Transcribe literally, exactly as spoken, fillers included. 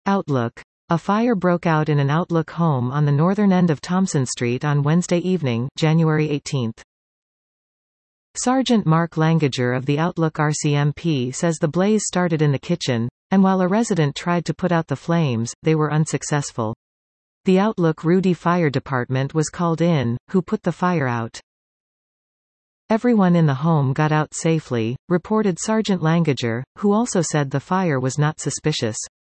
Outlook. A fire broke out in an Outlook home on the northern end of Thompson Street on Wednesday evening, January eighteenth. Sergeant Mark Langager of the Outlook R C M P says the blaze started in the kitchen, and while a resident tried to put out the flames, they were unsuccessful. The Outlook Rudy Fire Department was called in, who put the fire out. Everyone in the home got out safely, reported Sergeant Langager, who also said the fire was not suspicious.